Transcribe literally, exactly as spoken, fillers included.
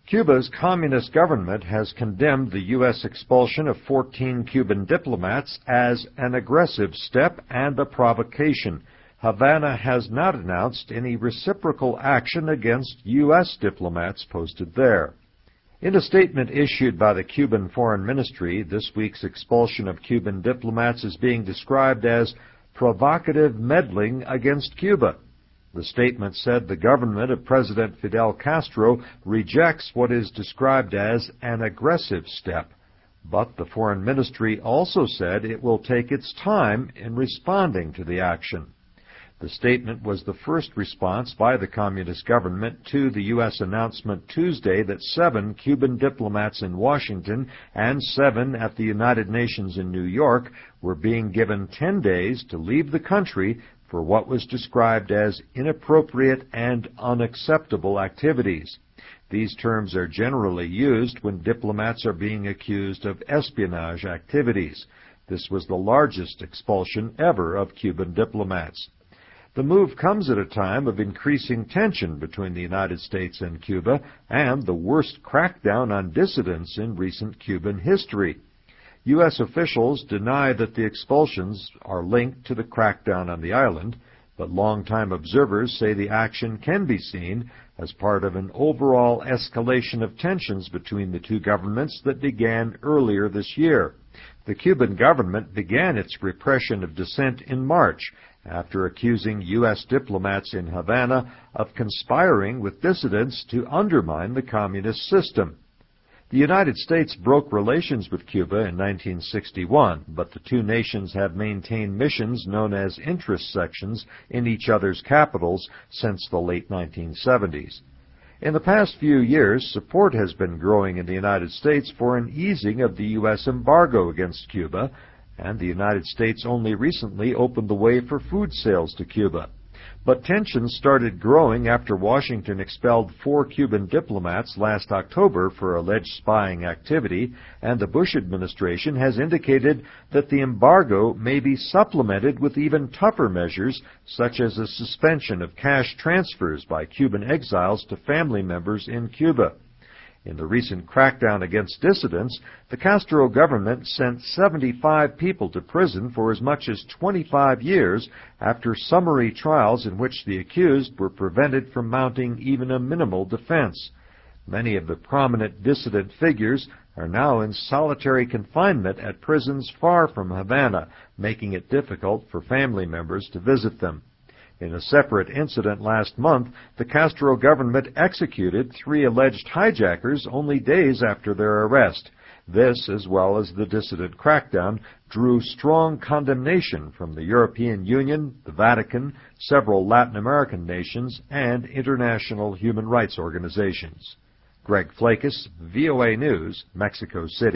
Cuba's communist government has condemned the U S expulsion of fourteen Cuban diplomats as an aggressive step and a provocation. Havana has not announced any reciprocal action against U S diplomats posted there. In a statement issued by the Cuban Foreign Ministry, this week's expulsion of Cuban diplomats is being described as provocative meddling against Cuba. The statement said the government of President Fidel Castro rejects what is described as an aggressive step, but the Foreign Ministry also said it will take its time in responding to the action. The statement was the first response by the communist government to the U S announcement Tuesday that seven Cuban diplomats in Washington and seven at the United Nations in New York were being given ten days to leave the country for what was described as inappropriate and unacceptable activities. These terms are generally used when diplomats are being accused of espionage activities. This was the largest expulsion ever of Cuban diplomats. The move comes at a time of increasing tension between the United States and Cuba and the worst crackdown on dissidents in recent Cuban history. U S officials deny that the expulsions are linked to the crackdown on the island, but longtime observers say the action can be seen as part of an overall escalation of tensions between the two governments that began earlier this year. The Cuban government began its repression of dissent in March after accusing U S diplomats in Havana of conspiring with dissidents to undermine the communist system. The United States broke relations with Cuba in nineteen sixty-one, but the two nations have maintained missions known as interest sections in each other's capitals since the late nineteen seventies. In the past few years, support has been growing in the United States for an easing of the U S embargo against Cuba, and the United States only recently opened the way for food sales to Cuba. But tensions started growing after Washington expelled four Cuban diplomats last October for alleged spying activity, and the Bush administration has indicated that the embargo may be supplemented with even tougher measures, such as a suspension of cash transfers by Cuban exiles to family members in Cuba. In the recent crackdown against dissidents, the Castro government sent seventy-five people to prison for as much as twenty-five years after summary trials in which the accused were prevented from mounting even a minimal defense. Many of the prominent dissident figures are now in solitary confinement at prisons far from Havana, making it difficult for family members to visit them. In a separate incident last month, the Castro government executed three alleged hijackers only days after their arrest. This, as well as the dissident crackdown, drew strong condemnation from the European Union, the Vatican, several Latin American nations, and international human rights organizations. Greg Flakus, V O A News, Mexico City.